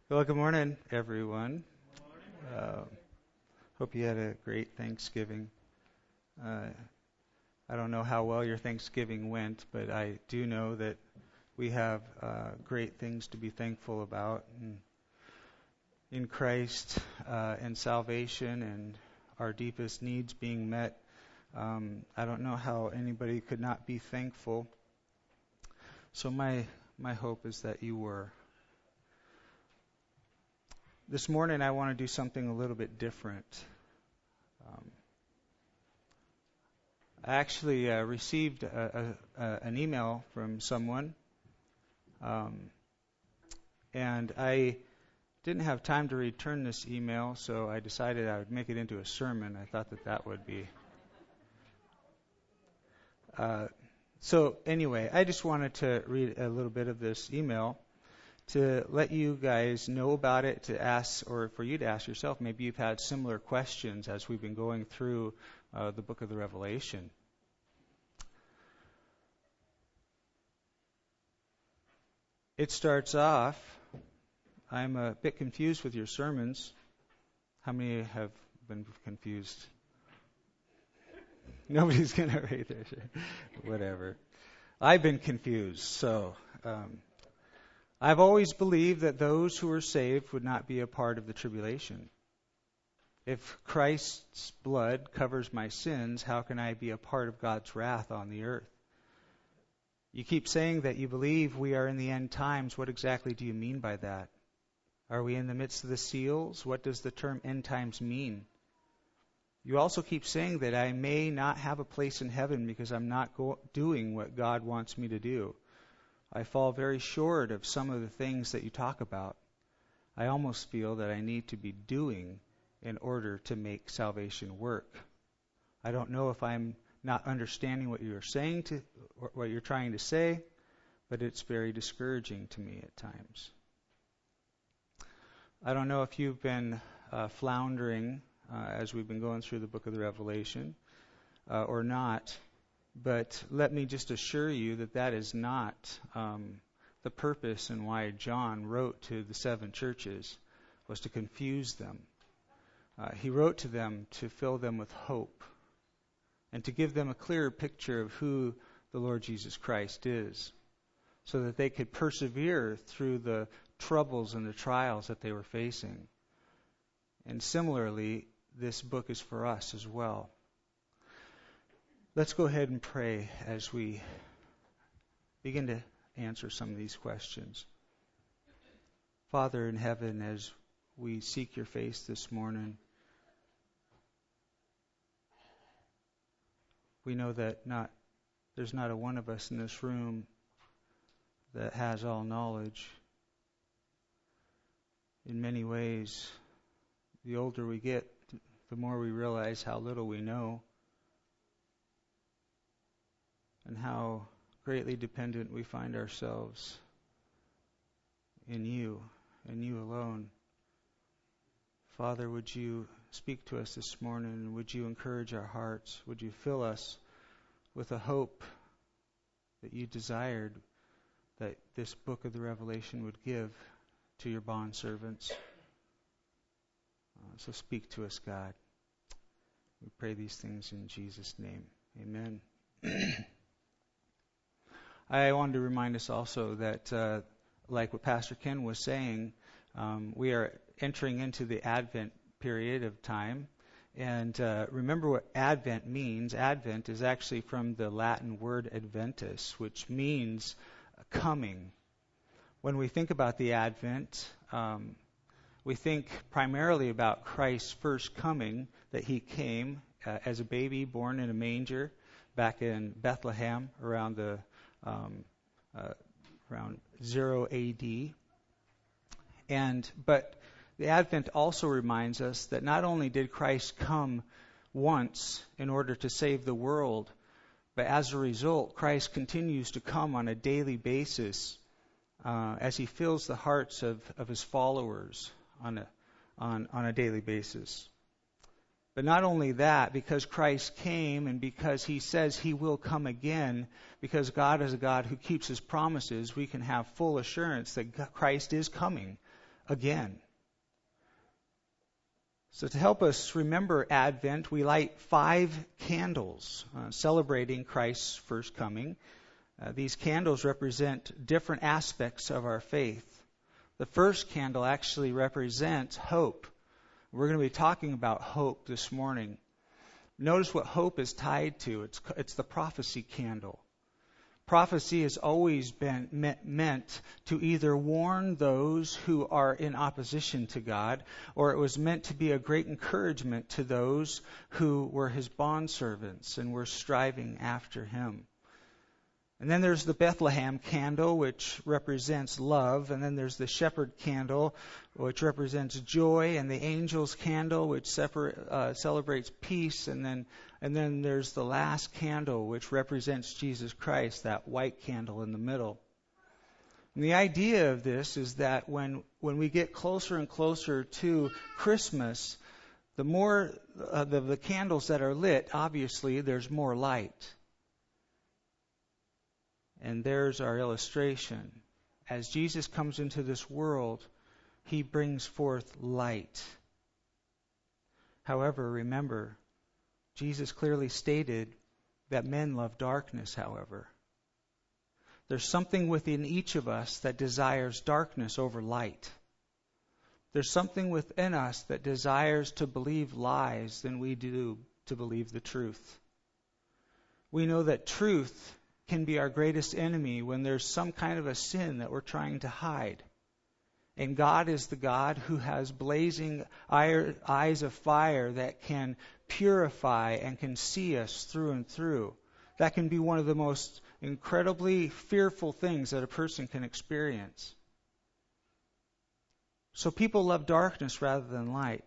Well, good morning, everyone. Hope you had a great Thanksgiving. Uh, I don't know how well your Thanksgiving went, but I do know that we have great things to be thankful about in Christ and salvation and our deepest needs being met. I don't know how anybody could not be thankful. So my hope is that you were. This morning I want to do something a little bit different. I actually received an email from someone, and I didn't have time to return this email, so I decided I would make it into a sermon. I thought that would be. So anyway, I just wanted to read a little bit of this email to let you guys know about it, to ask, or for you to ask yourself. Maybe you've had similar questions as we've been going through the book of the Revelation. It starts off, I'm a bit confused with your sermons. How many have been confused? Nobody's going to raise their hand. Whatever. I've been confused. So I've always believed that those who are saved would not be a part of the tribulation. If Christ's blood covers my sins, how can I be a part of God's wrath on the earth? You keep saying that you believe we are in the end times. What exactly do you mean by that? Are we in the midst of the seals? What does the term end times mean? You also keep saying that I may not have a place in heaven because I'm not doing what God wants me to do. I fall very short of some of the things that you talk about. I almost feel that I need to be doing in order to make salvation work. I don't know if I'm not understanding what you're saying or what you're trying to say, but it's very discouraging to me at times. I don't know if you've been floundering as we've been going through the book of the Revelation or not, but let me just assure you that that is not the purpose and why John wrote to the 7 churches, was to confuse them. He wrote to them to fill them with hope and to give them a clearer picture of who the Lord Jesus Christ is, so that they could persevere through the troubles and the trials that they were facing. And similarly, this book is for us as well. Let's go ahead and pray as we begin to answer some of these questions. Father in heaven, as we seek your face this morning, we know that there's not a one of us in this room that has all knowledge. In many ways, the older we get, the more we realize how little we know and how greatly dependent we find ourselves in you and you alone. Father, would you speak to us this morning, and would you encourage our hearts? Would you fill us with a hope that you desired that this book of the Revelation would give to your bondservants? So speak to us, God. We pray these things in Jesus' name. Amen. I wanted to remind us also that, like what Pastor Ken was saying, we are entering into the Advent period of time. And remember what Advent means. Advent is actually from the Latin word adventus, which means coming. When we think about the Advent, we think primarily about Christ's first coming, that he came as a baby born in a manger back in Bethlehem around around 0 AD. But the Advent also reminds us that not only did Christ come once in order to save the world, but as a result, Christ continues to come on a daily basis as he fills the hearts of his followers on a daily basis. But not only that, because Christ came and because he says he will come again, because God is a God who keeps his promises, we can have full assurance that Christ is coming again. So to help us remember Advent, we light 5 candles celebrating Christ's first coming. These candles represent different aspects of our faith. The first candle actually represents hope. We're going to be talking about hope this morning. Notice what hope is tied to. It's the prophecy candle. Prophecy has always been meant to either warn those who are in opposition to God, or it was meant to be a great encouragement to those who were his bondservants and were striving after him. And then there's the Bethlehem candle, which represents love. And then there's the shepherd candle, which represents joy. And the angel's candle, which celebrates peace. And then there's the last candle, which represents Jesus Christ, that white candle in the middle. And the idea of this is that when we get closer and closer to Christmas, the more the candles that are lit, obviously, there's more light. And there's our illustration. As Jesus comes into this world, he brings forth light. However, remember, Jesus clearly stated that men love darkness, however. There's something within each of us that desires darkness over light. There's something within us that desires to believe lies than we do to believe the truth. We know that truth can be our greatest enemy when there's some kind of a sin that we're trying to hide. And God is the God who has blazing eyes of fire that can purify and can see us through and through. That can be one of the most incredibly fearful things that a person can experience. So people love darkness rather than light.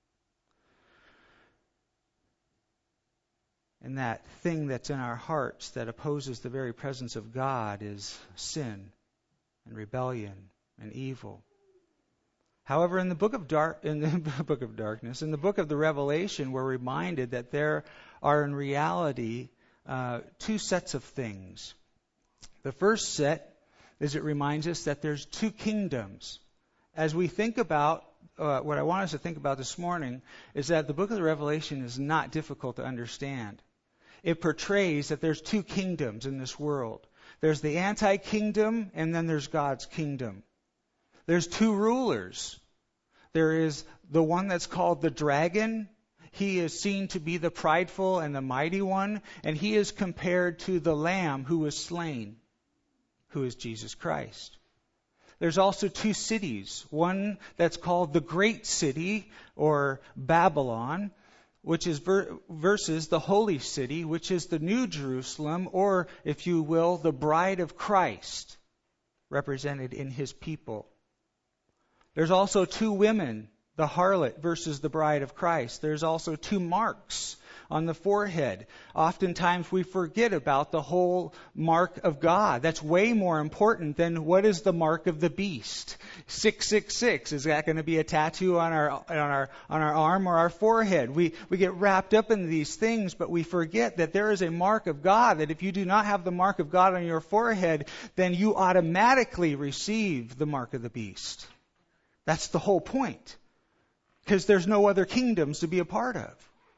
And that thing that's in our hearts that opposes the very presence of God is sin and rebellion and evil. However, in the book of darkness, in the book of the Revelation, we're reminded that there are in reality 2 sets of things. The first set is it reminds us that there's 2 kingdoms. As we think about what I want us to think about this morning is that the book of the Revelation is not difficult to understand. It portrays that there's 2 kingdoms in this world. There's the anti-kingdom, and then there's God's kingdom. There's 2 rulers. There is the one that's called the dragon. He is seen to be the prideful and the mighty one, and he is compared to the Lamb who was slain, who is Jesus Christ. There's also 2 cities. One that's called the Great City, or Babylon, which is versus the Holy City, which is the New Jerusalem, or, if you will, the bride of Christ, represented in his people. There's also 2 women, the harlot versus the bride of Christ. There's also 2 marks on the forehead. Oftentimes we forget about the whole mark of God. That's way more important than what is the mark of the beast. 666, is that going to be a tattoo on our arm or our forehead? We get wrapped up in these things, but we forget that there is a mark of God, that if you do not have the mark of God on your forehead, then you automatically receive the mark of the beast. That's the whole point. Because there's no other kingdoms to be a part of.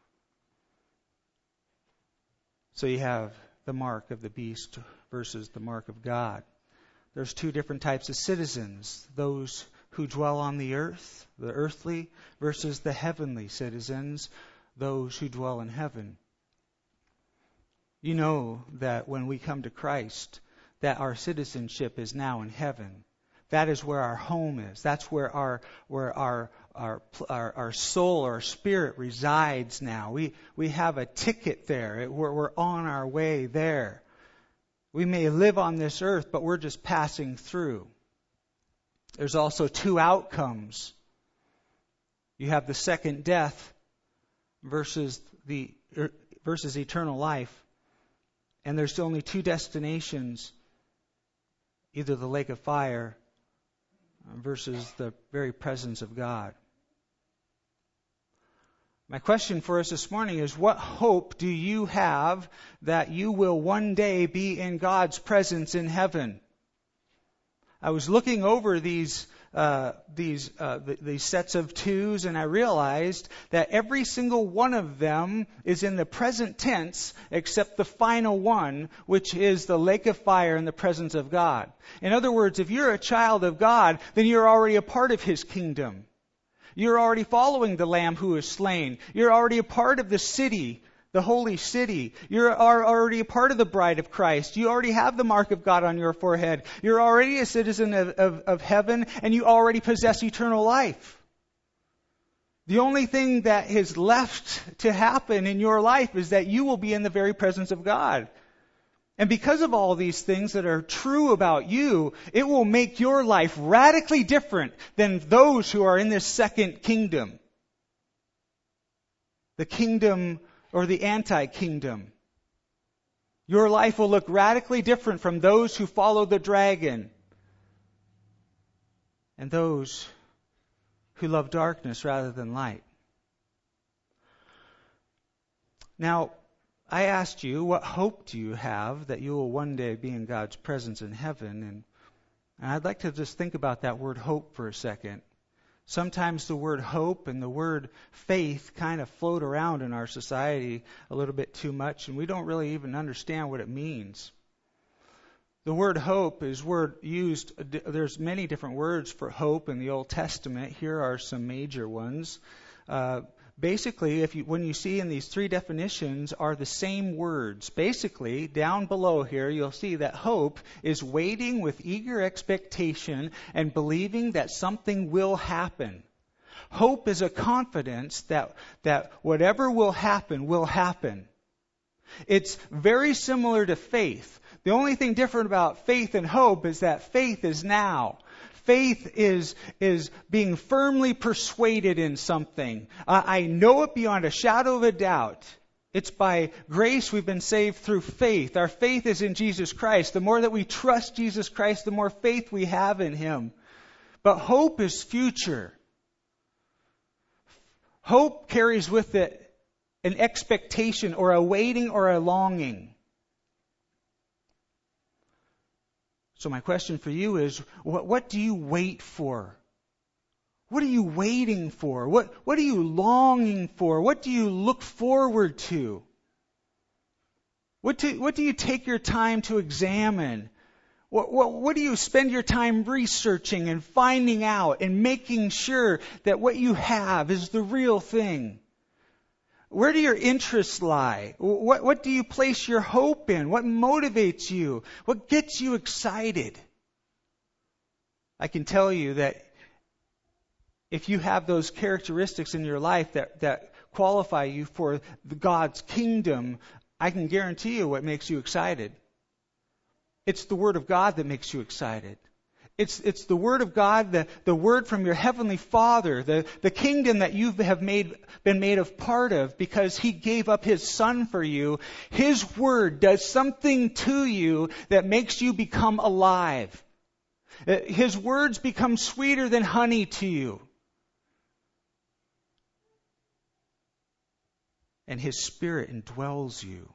So you have the mark of the beast versus the mark of God. There's 2 different types of citizens. Those who dwell on the earth, the earthly, versus the heavenly citizens, those who dwell in heaven. You know that when we come to Christ, that our citizenship is now in heaven. That is where our home is. That's where our soul, our spirit resides now. We have a ticket there. We're on our way there. We may live on this earth, but we're just passing through. There's also 2 outcomes. You have the second death versus eternal life. And there's only 2 destinations, either the lake of fire versus the very presence of God. My question for us this morning is, what hope do you have that you will one day be in God's presence in heaven? I was looking over these these sets of twos, and I realized that every single one of them is in the present tense except the final one, which is the lake of fire in the presence of God. In other words, if you're a child of God, then you're already a part of His kingdom. You're already following the Lamb who is slain. You're already a part of the city, the holy city. You are already a part of the bride of Christ. You already have the mark of God on your forehead. You're already a citizen of heaven, and you already possess eternal life. The only thing that is left to happen in your life is that you will be in the very presence of God. And because of all these things that are true about you, it will make your life radically different than those who are in this second kingdom. The kingdom or the anti-kingdom. Your life will look radically different from those who follow the dragon and those who love darkness rather than light. Now, I asked you, what hope do you have that you will one day be in God's presence in heaven? And I'd like to just think about that word hope for a second. Sometimes the word hope and the word faith kind of float around in our society a little bit too much, and we don't really even understand what it means. The word hope is used, there's many different words for hope in the Old Testament. Here are some major ones. Basically, when you see in these three definitions are the same words. Basically, down below here, you'll see that hope is waiting with eager expectation and believing that something will happen. Hope is a confidence that whatever will happen will happen. It's very similar to faith. The only thing different about faith and hope is that faith is now. Faith is being firmly persuaded in something. I know it beyond a shadow of a doubt. It's by grace we've been saved through faith. Our faith is in Jesus Christ. The more that we trust Jesus Christ, the more faith we have in Him. But hope is future. Hope carries with it an expectation or a waiting or a longing. So my question for you is, what do you wait for? What are you waiting for? What are you longing for? What do you look forward to? What do you take your time to examine? What do you spend your time researching and finding out and making sure that what you have is the real thing? Where do your interests lie? What do you place your hope in? What motivates you? What gets you excited? I can tell you that if you have those characteristics in your life that qualify you for God's kingdom, I can guarantee you what makes you excited. It's the Word of God that makes you excited. It's the Word of God, the Word from your Heavenly Father, the kingdom that you have been made a part of because He gave up His Son for you. His Word does something to you that makes you become alive. His words become sweeter than honey to you. And His Spirit indwells you.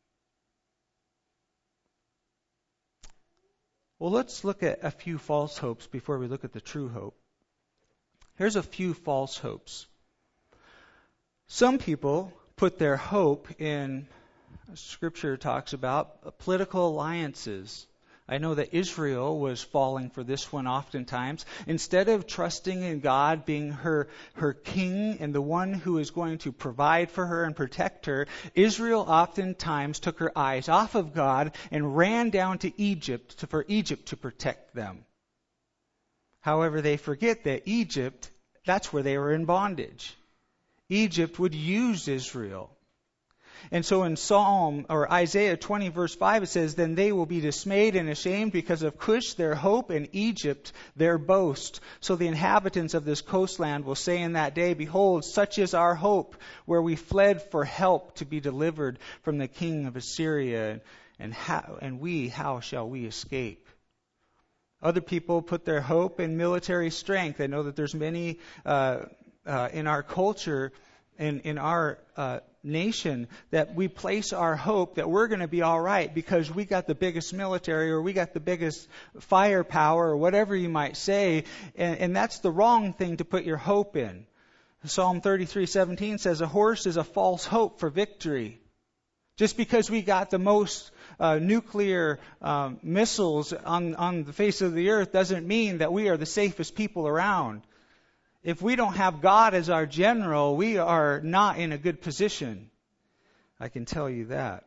Well, let's look at a few false hopes before we look at the true hope. Here's a few false hopes. Some people put their hope in, Scripture talks about, political alliances. I know that Israel was falling for this one oftentimes. Instead of trusting in God being her king and the one who is going to provide for her and protect her, Israel oftentimes took her eyes off of God and ran down to Egypt for Egypt to protect them. However, they forget that Egypt, that's where they were in bondage. Egypt would use Israel. And so in Isaiah 20 verse 5 it says, "Then they will be dismayed and ashamed because of Cush their hope and Egypt their boast. So the inhabitants of this coastland will say in that day, Behold, such is our hope, where we fled for help to be delivered from the king of Assyria. And how shall we escape?" Other people put their hope in military strength. I know that there's many in our culture in our nation that we place our hope that we're going to be all right because we got the biggest military or we got the biggest firepower or whatever you might say, and that's the wrong thing to put your hope in. Psalm 33:17 says, "A horse is a false hope for victory." Just because we got the most nuclear missiles on the face of the earth doesn't mean that we are the safest people around. If we don't have God as our general, we are not in a good position. I can tell you that.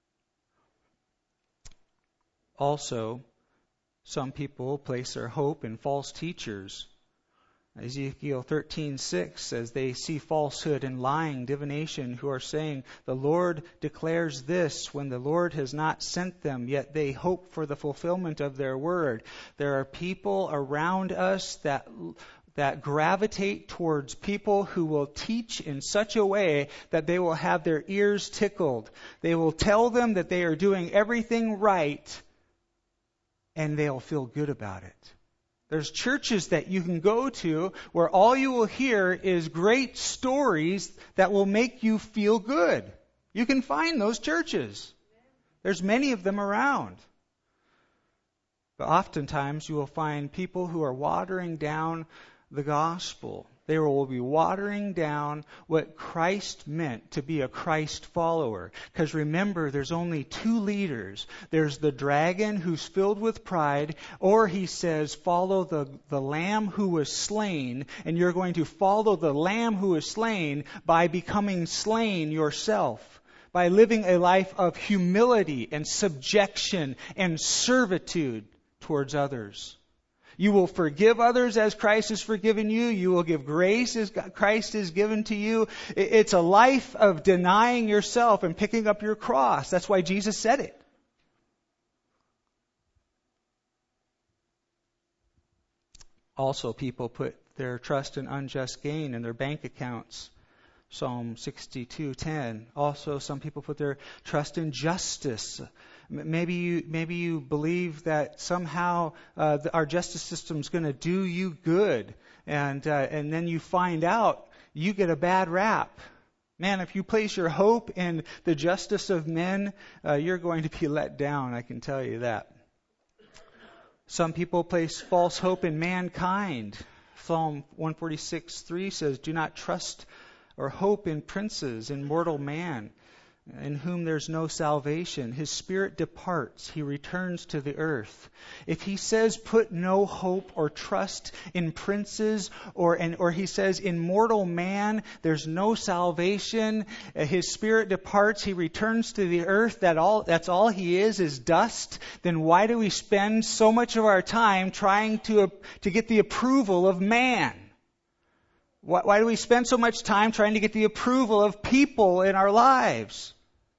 Also, some people place their hope in false teachers. Ezekiel 13:6 says they see falsehood and lying, divination, who are saying, "The Lord declares this," when the Lord has not sent them, yet they hope for the fulfillment of their word. There are people around us that gravitate towards people who will teach in such a way that they will have their ears tickled. They will tell them that they are doing everything right, and they'll feel good about it. There's churches that you can go to where all you will hear is great stories that will make you feel good. You can find those churches. There's many of them around. But oftentimes you will find people who are watering down the gospel. They will be watering down what Christ meant to be a Christ follower. Because remember, there's only two leaders. There's the dragon who's filled with pride, or he says, follow the lamb who was slain, and you're going to follow the lamb who was slain by becoming slain yourself, by living a life of humility and subjection and servitude towards others. You will forgive others as Christ has forgiven you. You will give grace as Christ has given to you. It's a life of denying yourself and picking up your cross. That's why Jesus said it. Also, people put their trust in unjust gain in their bank accounts. Psalm 62:10. Also, some people put their trust in justice. Maybe you believe that somehow our justice system is going to do you good, and then you find out you get a bad rap. Man, if you place your hope in the justice of men, you're going to be let down. I can tell you that. Some people place false hope in mankind. Psalm 146:3 says, "Do not trust or hope in princes, in mortal man, in whom there's no salvation. His spirit departs, he returns to the earth." If he says put no hope or trust in princes, or he says in mortal man there's no salvation, his spirit departs, he returns to the earth, that's all he is dust, then why do we spend so much of our time trying to get the approval of man? Why do we spend so much time trying to get the approval of people in our lives?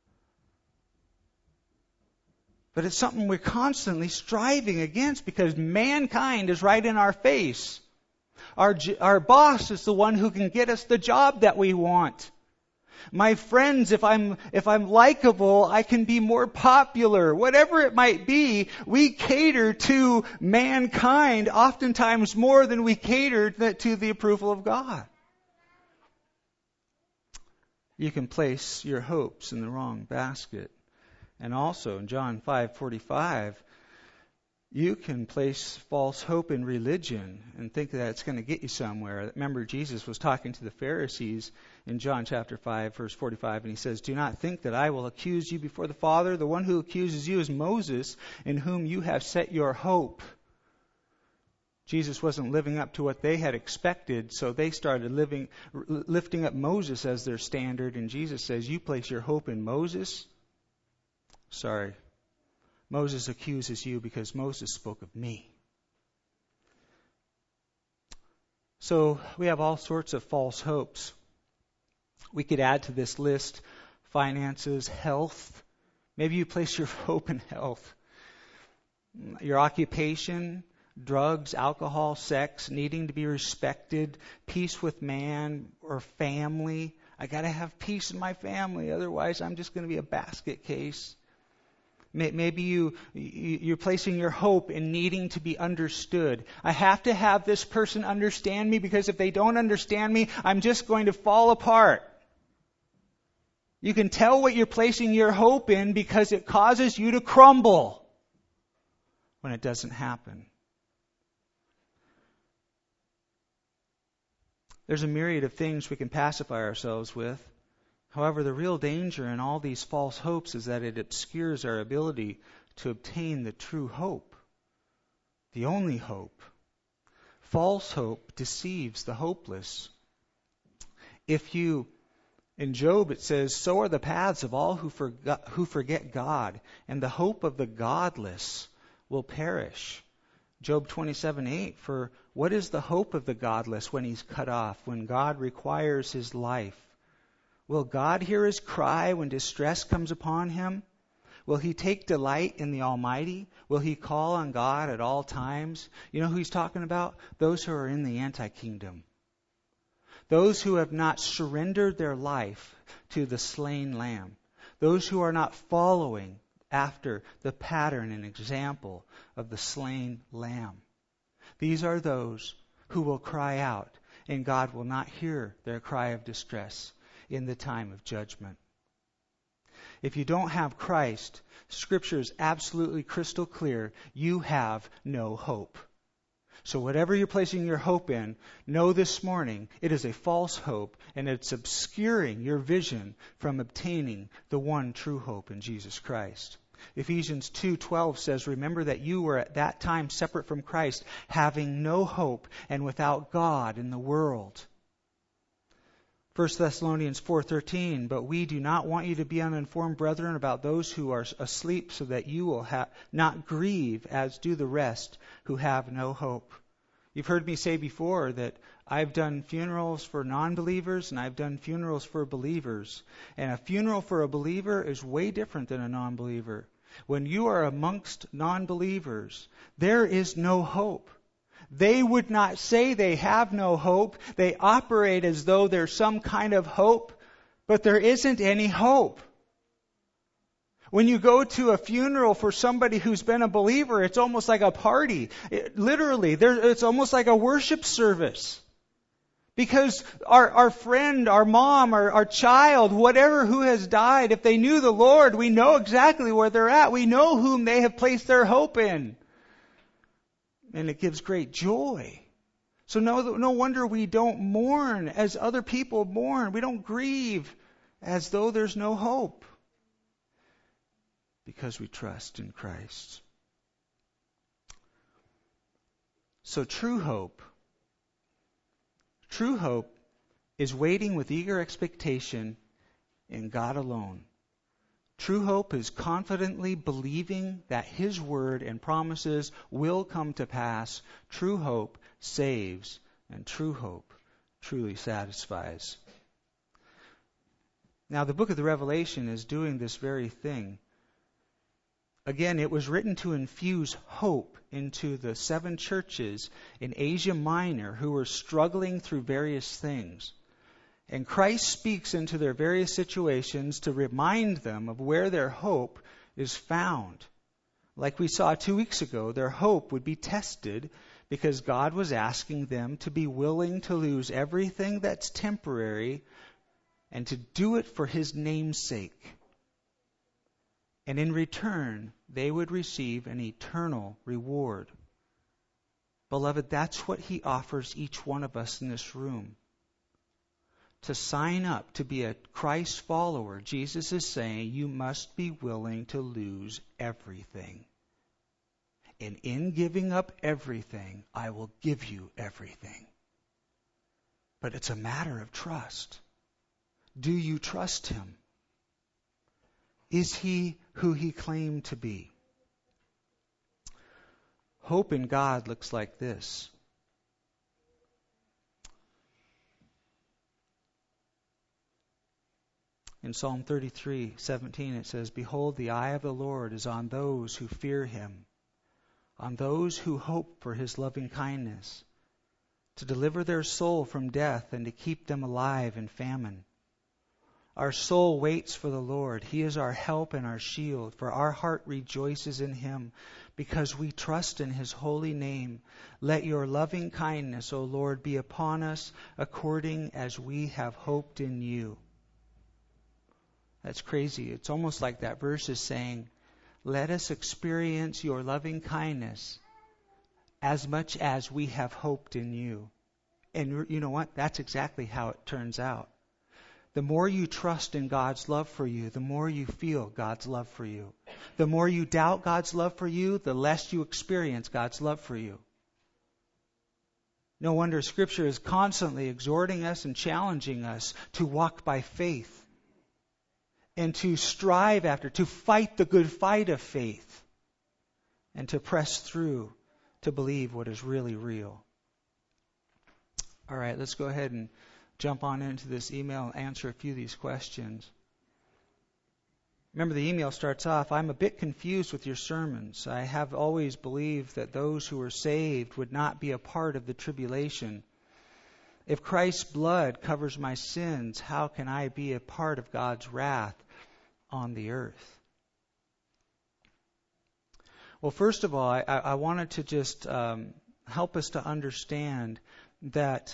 But it's something we're constantly striving against because mankind is right in our face. Our boss is the one who can get us the job that we want. My friends, if I'm likable, I can be more popular. Whatever it might be, we cater to mankind oftentimes more than we cater to the approval of God. You can place your hopes in the wrong basket. And also in John 5:45, you can place false hope in religion and think that it's going to get you somewhere. Remember, Jesus was talking to the Pharisees in John chapter 5, verse 45, and he says, "Do not think that I will accuse you before the Father. The one who accuses you is Moses, in whom you have set your hope." Jesus wasn't living up to what they had expected, so they started lifting up Moses as their standard, and Jesus says, "You place your hope in Moses? Sorry. Moses accuses you because Moses spoke of me." So we have all sorts of false hopes. We could add to this list finances, health. Maybe you place your hope in health. Your occupation, drugs, alcohol, sex, needing to be respected, peace with man, or family. I got to have peace in my family, otherwise I'm just going to be a basket case. Maybe you're placing your hope in needing to be understood. I have to have this person understand me because if they don't understand me, I'm just going to fall apart. You can tell what you're placing your hope in because it causes you to crumble when it doesn't happen. There's a myriad of things we can pacify ourselves with. However, the real danger in all these false hopes is that it obscures our ability to obtain the true hope, the only hope. False hope deceives the hopeless. In Job it says, so are the paths of all who forget God, and the hope of the godless will perish. Job 27:8, for what is the hope of the godless when he's cut off, when God requires his life? Will God hear his cry when distress comes upon him? Will he take delight in the Almighty? Will he call on God at all times? You know who he's talking about? Those who are in the anti-kingdom. Those who have not surrendered their life to the slain lamb. Those who are not following after the pattern and example of the slain lamb. These are those who will cry out, and God will not hear their cry of distress in the time of judgment. If you don't have Christ, Scripture is absolutely crystal clear. You have no hope. So whatever you're placing your hope in, know this morning it is a false hope, and it's obscuring your vision from obtaining the one true hope in Jesus Christ. Ephesians 2:12 says, remember that you were at that time separate from Christ, having no hope and without God in the world. 1 Thessalonians 4:13, but we do not want you to be uninformed, brethren, about those who are asleep, so that you will not grieve as do the rest who have no hope. You've heard me say before that I've done funerals for non-believers and I've done funerals for believers. And a funeral for a believer is way different than a non-believer. When you are amongst non-believers, there is no hope. They would not say they have no hope. They operate as though there's some kind of hope, but there isn't any hope. When you go to a funeral for somebody who's been a believer, it's almost like a party. It's almost like a worship service. Because our friend, our mom, our child, whatever who has died, if they knew the Lord, we know exactly where they're at. We know whom they have placed their hope in. And it gives great joy. So no wonder we don't mourn as other people mourn. We don't grieve as though there's no hope. Because we trust in Christ. So true hope is waiting with eager expectation in God alone. True hope is confidently believing that His word and promises will come to pass. True hope saves, and true hope truly satisfies. Now, the book of the Revelation is doing this very thing. Again, it was written to infuse hope into the 7 churches in Asia Minor who were struggling through various things. And Christ speaks into their various situations to remind them of where their hope is found. Like we saw 2 weeks ago, their hope would be tested because God was asking them to be willing to lose everything that's temporary and to do it for His name's sake. And in return, they would receive an eternal reward. Beloved, that's what He offers each one of us in this room. To sign up to be a Christ follower, Jesus is saying you must be willing to lose everything. And in giving up everything, I will give you everything. But it's a matter of trust. Do you trust Him? Is He who He claimed to be? Hope in God looks like this. In Psalm 33:17 it says, behold, the eye of the Lord is on those who fear Him, on those who hope for His loving kindness, to deliver their soul from death and to keep them alive in famine. Our soul waits for the Lord. He is our help and our shield, for our heart rejoices in Him, because we trust in His holy name. Let your loving kindness, O Lord, be upon us according as we have hoped in you. That's crazy. It's almost like that verse is saying, let us experience your loving kindness as much as we have hoped in you. And you know what? That's exactly how it turns out. The more you trust in God's love for you, the more you feel God's love for you. The more you doubt God's love for you, the less you experience God's love for you. No wonder Scripture is constantly exhorting us and challenging us to walk by faith and to strive after, to fight the good fight of faith and to press through to believe what is really real. All right, let's go ahead and jump on into this email and answer a few of these questions. Remember, the email starts off, I'm a bit confused with your sermons. I have always believed that those who are saved would not be a part of the tribulation. If Christ's blood covers my sins, how can I be a part of God's wrath on the earth? Well, first of all, I wanted to just help us to understand that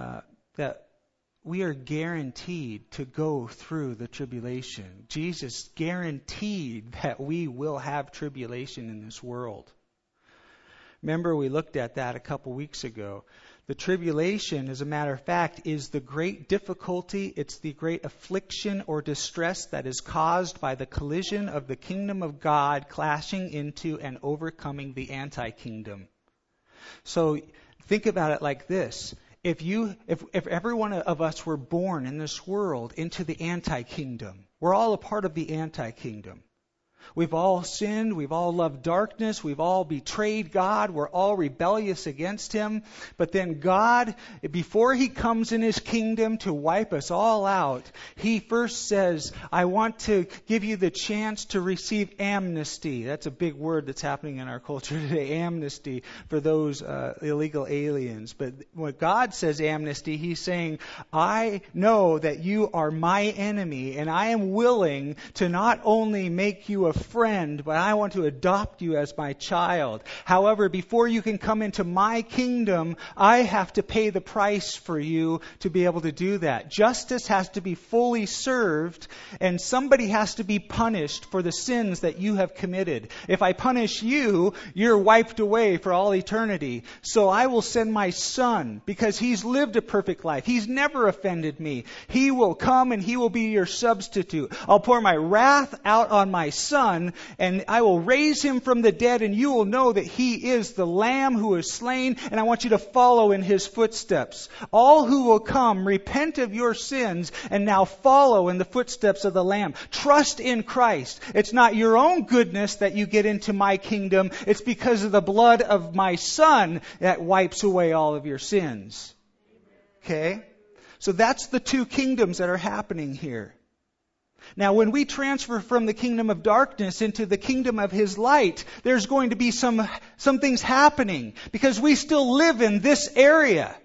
we are guaranteed to go through the tribulation. Jesus guaranteed that we will have tribulation in this world. Remember, we looked at that a couple weeks ago. The tribulation, as a matter of fact, is the great difficulty, it's the great affliction or distress that is caused by the collision of the kingdom of God clashing into and overcoming the anti-kingdom. So think about it like this. If every one of us were born in this world into the anti-kingdom, we're all a part of the anti-kingdom. We've all sinned. We've all loved darkness. We've all betrayed God. We're all rebellious against Him. But then God, before He comes in His kingdom to wipe us all out, He first says, I want to give you the chance to receive amnesty. That's a big word that's happening in our culture today, amnesty for those illegal aliens. But when God says amnesty, He's saying, I know that you are my enemy, and I am willing to not only make you a friend, but I want to adopt you as my child. However, before you can come into my kingdom, I have to pay the price for you to be able to do that. Justice has to be fully served, and somebody has to be punished for the sins that you have committed. If I punish you, you're wiped away for all eternity. So I will send my Son, because He's lived a perfect life. He's never offended me. He will come and He will be your substitute. I'll pour my wrath out on my Son, and I will raise Him from the dead, and you will know that He is the Lamb who is slain, and I want you to follow in His footsteps. All who will come, repent of your sins, and now follow in the footsteps of the Lamb. Trust in Christ. It's not your own goodness that you get into my kingdom. It's because of the blood of my Son that wipes away all of your sins. Okay? So that's the two kingdoms that are happening here. Now, when we transfer from the kingdom of darkness into the kingdom of His light, there's going to be some things happening, because we still live in this area.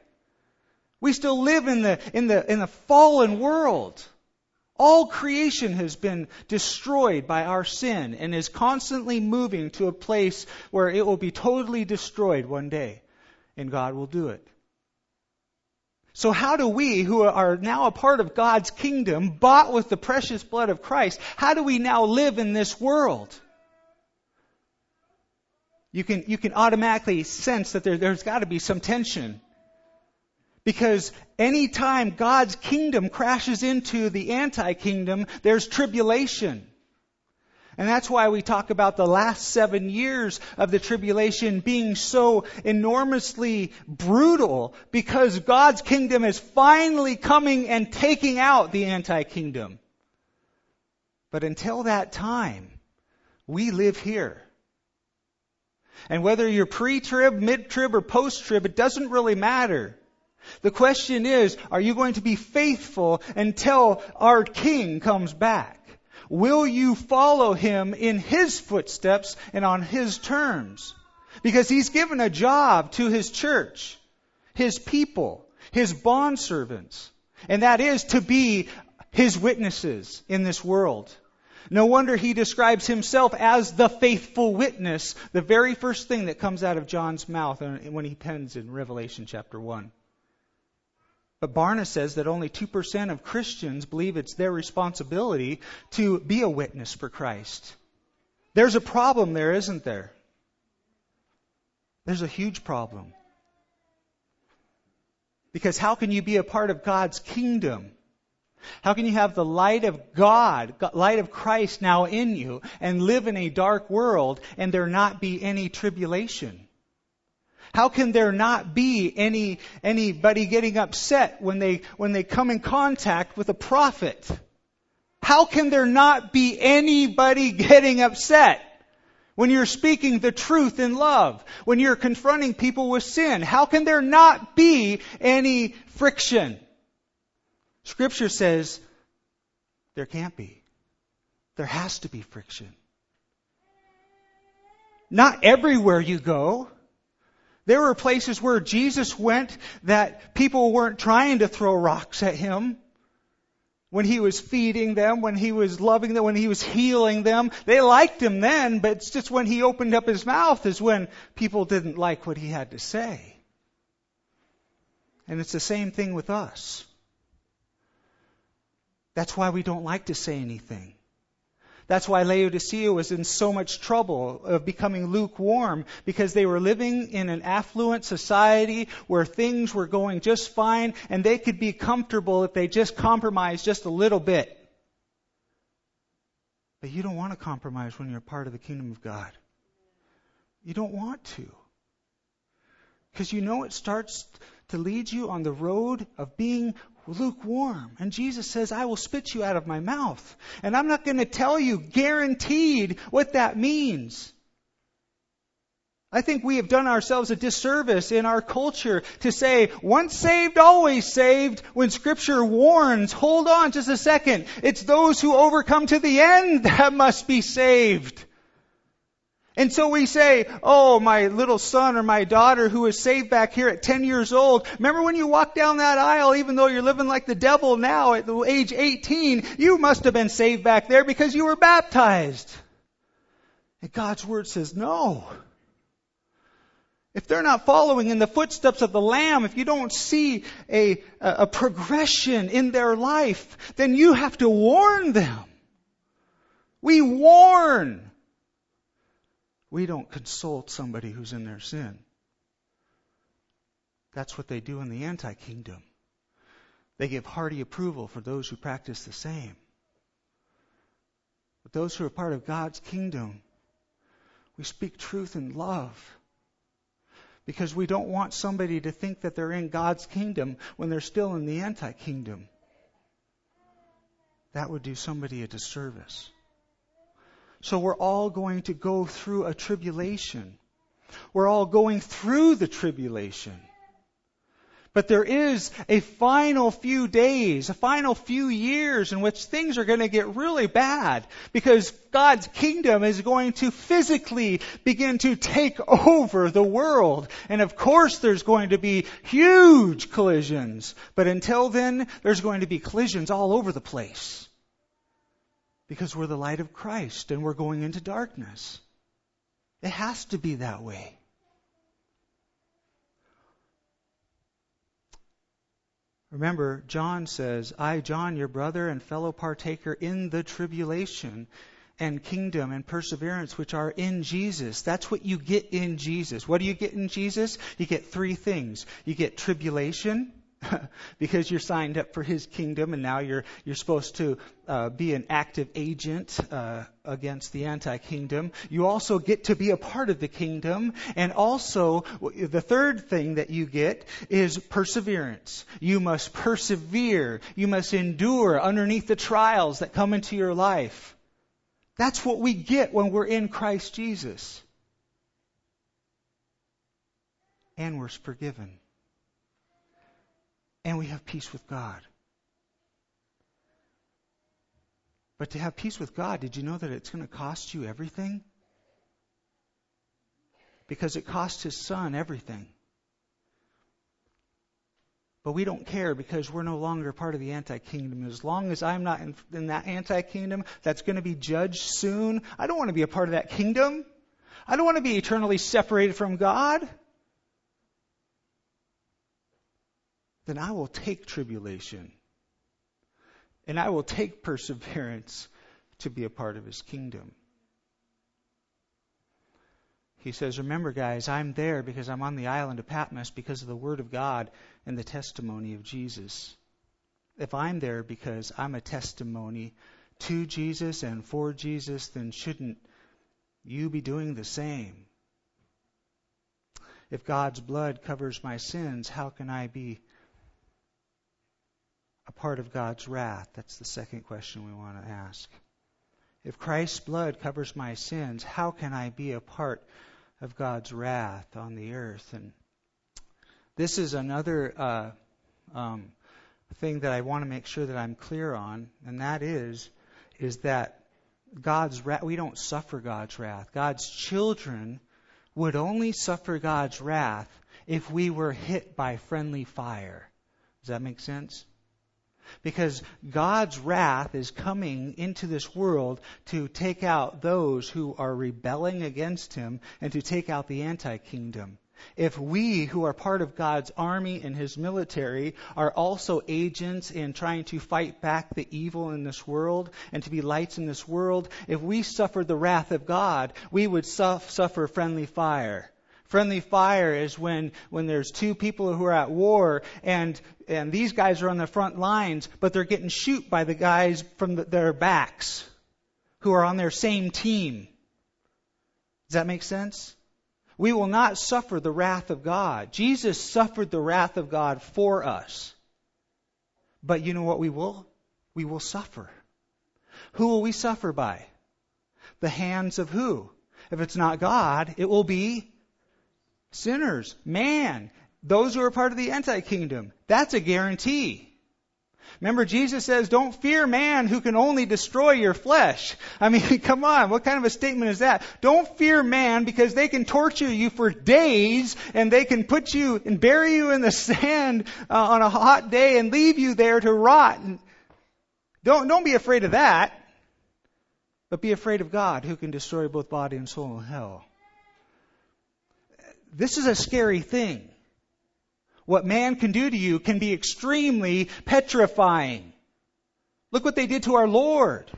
We still live in the fallen world. All creation has been destroyed by our sin and is constantly moving to a place where it will be totally destroyed one day, and God will do it. So how do we, who are now a part of God's kingdom, bought with the precious blood of Christ, how do we now live in this world? You can automatically sense that there's got to be some tension. Because any time God's kingdom crashes into the anti-kingdom, there's tribulation. And that's why we talk about the last 7 years of the tribulation being so enormously brutal, because God's kingdom is finally coming and taking out the anti-kingdom. But until that time, we live here. And whether you're pre-trib, mid-trib, or post-trib, it doesn't really matter. The question is, are you going to be faithful until our King comes back? Will you follow Him in His footsteps and on His terms? Because He's given a job to His church, His people, His bondservants. And that is to be His witnesses in this world. No wonder He describes Himself as the faithful witness, the very first thing that comes out of John's mouth when he pens in Revelation chapter 1. But Barna says that only 2% of Christians believe it's their responsibility to be a witness for Christ. There's a problem there, isn't there? There's a huge problem. Because how can you be a part of God's kingdom? How can you have the light of God, light of Christ now in you, and live in a dark world and there not be any tribulation? How can there not be anybody getting upset when they come in contact with a prophet? How can there not be anybody getting upset when you're speaking the truth in love? When you're confronting people with sin? How can there not be any friction? Scripture says there can't be. There has to be friction. Not everywhere you go. There were places where Jesus went that people weren't trying to throw rocks at him. When he was feeding them, when he was loving them, when he was healing them. They liked him then, but it's just when he opened up his mouth is when people didn't like what he had to say. And it's the same thing with us. That's why we don't like to say anything. That's why Laodicea was in so much trouble of becoming lukewarm, because they were living in an affluent society where things were going just fine and they could be comfortable if they just compromised just a little bit. But you don't want to compromise when you're part of the kingdom of God. You don't want to. Because you know it starts to lead you on the road of being lukewarm. And Jesus says, I will spit you out of my mouth. And I'm not going to tell you guaranteed what that means. I think we have done ourselves a disservice in our culture to say, once saved, always saved, when Scripture warns, hold on just a second, it's those who overcome to the end that must be saved. And so we say, oh, my little son or my daughter who was saved back here at 10 years old, remember when you walked down that aisle, even though you're living like the devil now at the age 18, you must have been saved back there because you were baptized. And God's Word says, no. If they're not following in the footsteps of the Lamb, if you don't see a progression in their life, then you have to warn them. We warn. We don't consult somebody who's in their sin. That's what they do in the anti-kingdom. They give hearty approval for those who practice the same. But those who are part of God's kingdom, we speak truth in love. Because we don't want somebody to think that they're in God's kingdom when they're still in the anti-kingdom. That would do somebody a disservice. So we're all going to go through a tribulation. We're all going through the tribulation. But there is a final few days, a final few years in which things are going to get really bad, because God's kingdom is going to physically begin to take over the world. And of course there's going to be huge collisions. But until then, there's going to be collisions all over the place. Because we're the light of Christ and we're going into darkness. It has to be that way. Remember, John says, I, John, your brother and fellow partaker in the tribulation and kingdom and perseverance which are in Jesus. That's what you get in Jesus. What do you get in Jesus? You get three things. You get tribulation, because you're signed up for His kingdom, and now you're supposed to be an active agent against the anti-kingdom. You also get to be a part of the kingdom, and also the third thing that you get is perseverance. You must persevere. You must endure underneath the trials that come into your life. That's what we get when we're in Christ Jesus. And we're forgiven. And we have peace with God. But to have peace with God, did you know that it's going to cost you everything? Because it cost His Son everything. But we don't care, because we're no longer part of the anti-kingdom. As long as I'm not in that anti-kingdom that's going to be judged soon, I don't want to be a part of that kingdom. I don't want to be eternally separated from God. then I will take tribulation. And I will take perseverance to be a part of his kingdom. He says, remember, guys, I'm there because I'm on the island of Patmos because of the Word of God and the testimony of Jesus. If I'm there because I'm a testimony to Jesus and for Jesus, then shouldn't you be doing the same? If God's blood covers my sins, how can I be a part of God's wrath? That's the second question we want to ask. If Christ's blood covers my sins, how can I be a part of God's wrath on the earth? And this is another thing that I want to make sure that I'm clear on, and that is that God's wrath, we don't suffer God's wrath. God's children would only suffer God's wrath if we were hit by friendly fire. Does that make sense? Because God's wrath is coming into this world to take out those who are rebelling against Him and to take out the anti-kingdom. If we, who are part of God's army and His military, are also agents in trying to fight back the evil in this world and to be lights in this world, if we suffered the wrath of God, we would suffer friendly fire. Friendly fire is when there's two people who are at war and these guys are on the front lines, but they're getting shoot by the guys from their backs who are on their same team. Does that make sense? We will not suffer the wrath of God. Jesus suffered the wrath of God for us. But you know what we will? We will suffer. Who will we suffer by? The hands of who? If it's not God, it will be sinners, man, those who are part of the anti-kingdom. That's a guarantee. Remember, Jesus says, don't fear man who can only destroy your flesh. I mean, come on, what kind of a statement is that? Don't fear man because they can torture you for days and they can put you and bury you in the sand on a hot day and leave you there to rot. Don't be afraid of that, but be afraid of God who can destroy both body and soul in hell. This is a scary thing. What man can do to you can be extremely petrifying. Look what they did to our Lord.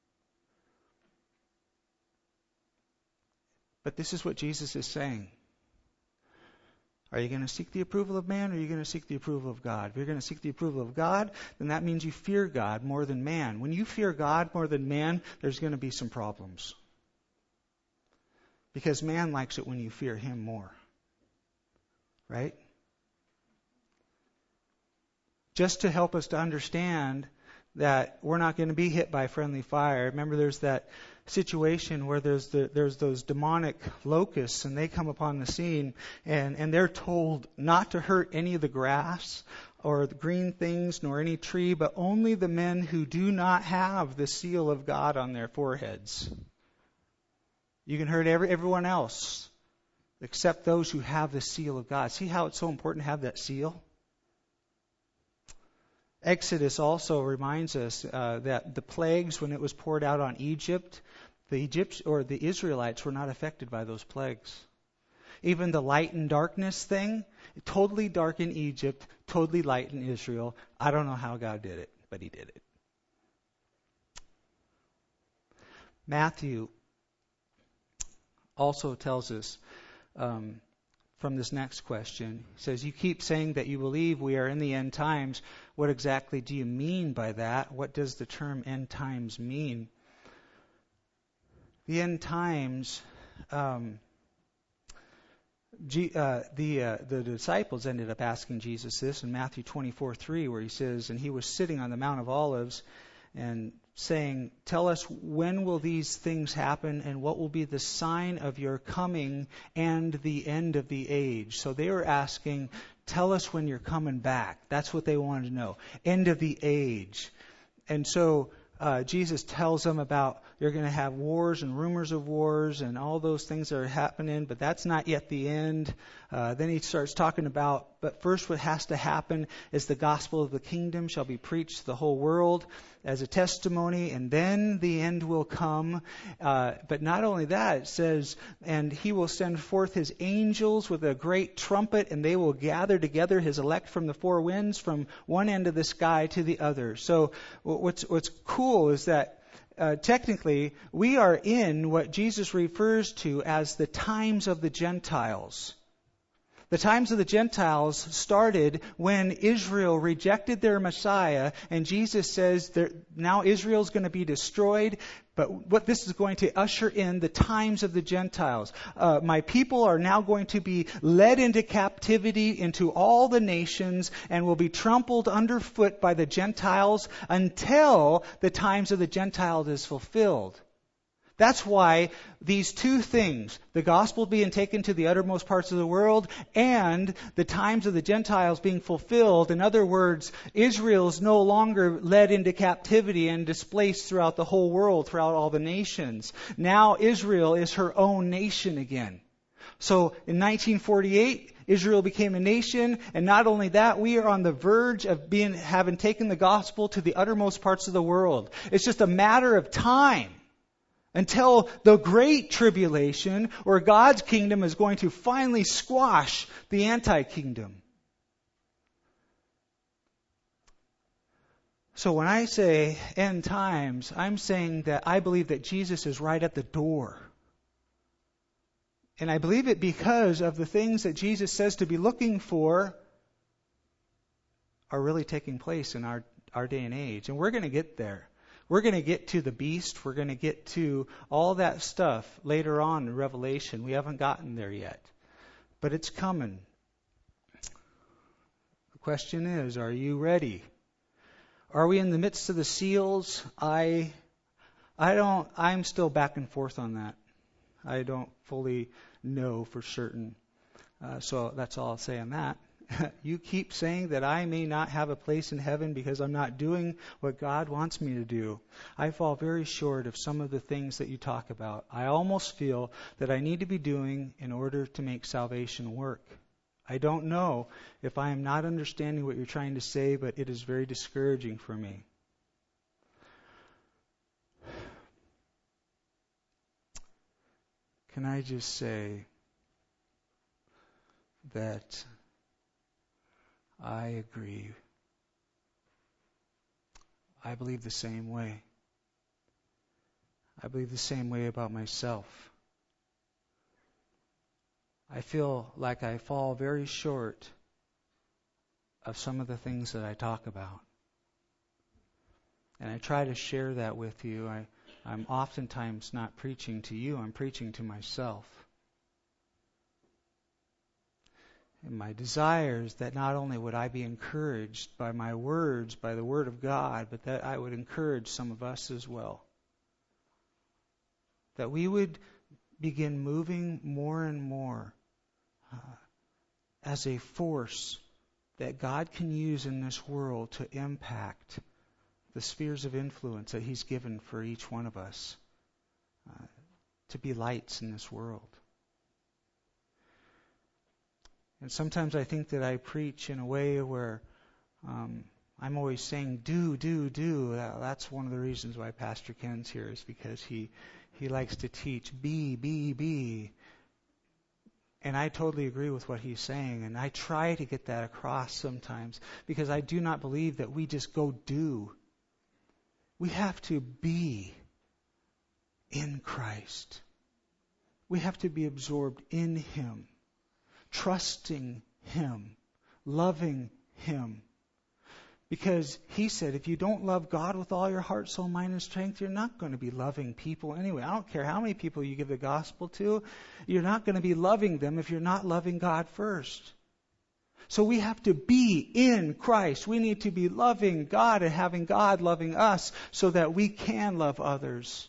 But this is what Jesus is saying. Are you going to seek the approval of man or are you going to seek the approval of God? If you're going to seek the approval of God, then that means you fear God more than man. When you fear God more than man, there's going to be some problems. Because man likes it when you fear him more. Right? Just to help us to understand that we're not going to be hit by friendly fire. Remember, there's that situation where there's those demonic locusts, and they come upon the scene, and they're told not to hurt any of the grass or the green things, nor any tree, but only the men who do not have the seal of God on their foreheads. You can hurt everyone else, except those who have the seal of God. See how it's so important to have that seal? Exodus also reminds us that the plagues, when it was poured out on Egypt, the Israelites were not affected by those plagues. Even the light and darkness thing, totally dark in Egypt, totally light in Israel. I don't know how God did it, but He did it. Matthew also tells us from this next question. He says, you keep saying that you believe we are in the end times. What exactly do you mean by that? What does the term end times mean? The end times, the disciples ended up asking Jesus this in Matthew 24:3, where He says, and He was sitting on the Mount of Olives and saying, tell us, when will these things happen and what will be the sign of your coming and the end of the age? So they were asking, tell us when you're coming back. That's what they wanted to know. End of the age. And so Jesus tells them about you're going to have wars and rumors of wars and all those things that are happening, but that's not yet the end. Then he starts talking about, but first what has to happen is the gospel of the kingdom shall be preached to the whole world as a testimony, and then the end will come. But not only that, it says, and he will send forth his angels with a great trumpet, and they will gather together his elect from the four winds, from one end of the sky to the other. So what's cool is that technically, we are in what Jesus refers to as the times of the Gentiles. The times of the Gentiles started when Israel rejected their Messiah, and Jesus says now Israel's going to be destroyed, but what this is going to usher in the times of the Gentiles. My people are now going to be led into captivity into all the nations and will be trampled underfoot by the Gentiles until the times of the Gentiles is fulfilled. That's why these two things, the gospel being taken to the uttermost parts of the world and the times of the Gentiles being fulfilled, in other words, Israel is no longer led into captivity and displaced throughout the whole world, throughout all the nations. Now Israel is her own nation again. So in 1948, Israel became a nation, and not only that, we are on the verge of having taken the gospel to the uttermost parts of the world. It's just a matter of time until the great tribulation, where God's kingdom is going to finally squash the anti-kingdom. So when I say end times, I'm saying that I believe that Jesus is right at the door. And I believe it because of the things that Jesus says to be looking for are really taking place in our day and age. And we're going to get there. We're going to get to the beast. We're going to get to all that stuff later on in Revelation. We haven't gotten there yet. But it's coming. The question is, are you ready? Are we in the midst of the seals? I'm still back and forth on that. I don't fully know for certain. So that's all I'll say on that. You keep saying that I may not have a place in heaven because I'm not doing what God wants me to do. I fall very short of some of the things that you talk about. I almost feel that I need to be doing in order to make salvation work. I don't know if I am not understanding what you're trying to say, but it is very discouraging for me. Can I just say that I agree. I believe the same way. I believe the same way about myself. I feel like I fall very short of some of the things that I talk about. And I try to share that with you. I'm oftentimes not preaching to you, I'm preaching to myself. And my desire is that not only would I be encouraged by my words, by the Word of God, but that I would encourage some of us as well. That we would begin moving more and more as a force that God can use in this world to impact the spheres of influence that He's given for each one of us to be lights in this world. And sometimes I think that I preach in a way where I'm always saying, do. That's one of the reasons why Pastor Ken's here, is because he likes to teach, be. And I totally agree with what he's saying. And I try to get that across sometimes, because I do not believe that we just go do. We have to be in Christ. We have to be absorbed in Him, trusting Him, loving Him. Because He said, if you don't love God with all your heart, soul, mind, and strength, you're not going to be loving people anyway. I don't care how many people you give the gospel to, you're not going to be loving them if you're not loving God first. So we have to be in Christ. We need to be loving God and having God loving us so that we can love others.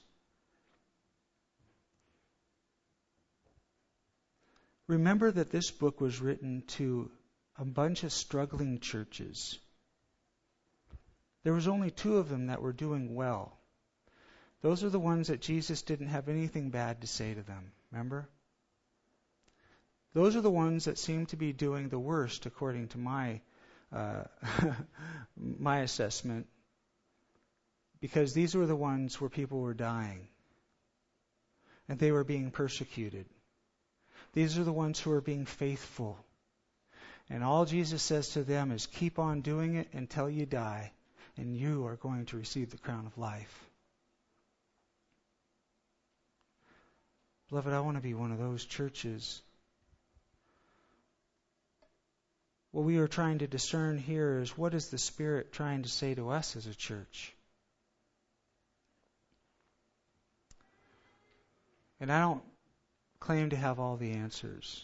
Remember that this book was written to a bunch of struggling churches. There was only 2 of them that were doing well. Those are the ones that Jesus didn't have anything bad to say to them. Remember? those are the ones that seem to be doing the worst, according to my my assessment, because these were the ones where people were dying and they were being persecuted. These are the ones who are being faithful. And all Jesus says to them is, keep on doing it until you die, and you are going to receive the crown of life. Beloved, I want to be one of those churches. What we are trying to discern here is, what is the Spirit trying to say to us as a church? And I don't claim to have all the answers.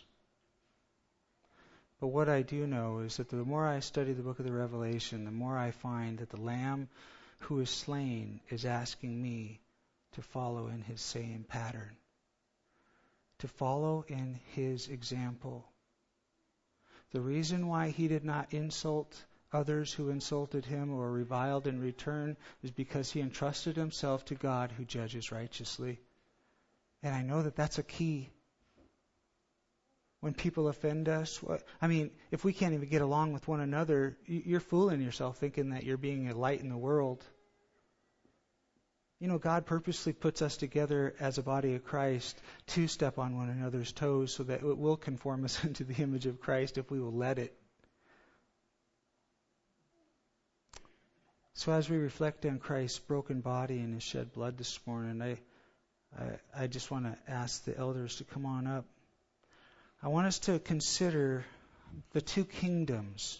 But what I do know is that the more I study the book of the Revelation, the more I find that the Lamb who is slain is asking me to follow in his same pattern, to follow in his example. The reason why he did not insult others who insulted him or reviled in return is because he entrusted himself to God who judges righteously. And I know that that's a key. When people offend us, if we can't even get along with one another, you're fooling yourself thinking that you're being a light in the world. You know, God purposely puts us together as a body of Christ to step on one another's toes so that it will conform us into the image of Christ if we will let it. So as we reflect on Christ's broken body and his shed blood this morning, I just want to ask the elders to come on up. I want us to consider the two kingdoms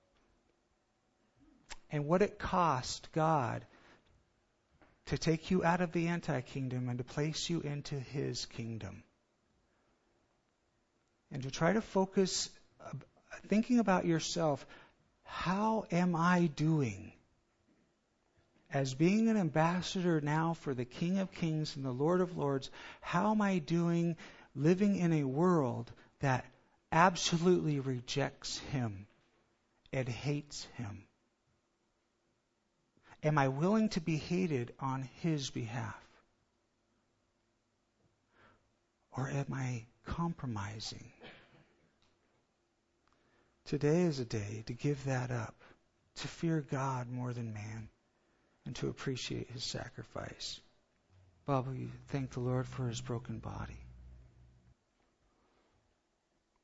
and what it cost God to take you out of the anti-kingdom and to place you into his kingdom. And to try to focus, thinking about yourself, how am I doing? As being an ambassador now for the King of Kings and the Lord of Lords, how am I doing living in a world that absolutely rejects him and hates him? Am I willing to be hated on his behalf? Or am I compromising? Today is a day to give that up, to fear God more than man, and to appreciate his sacrifice. Bob, will you thank the Lord for his broken body?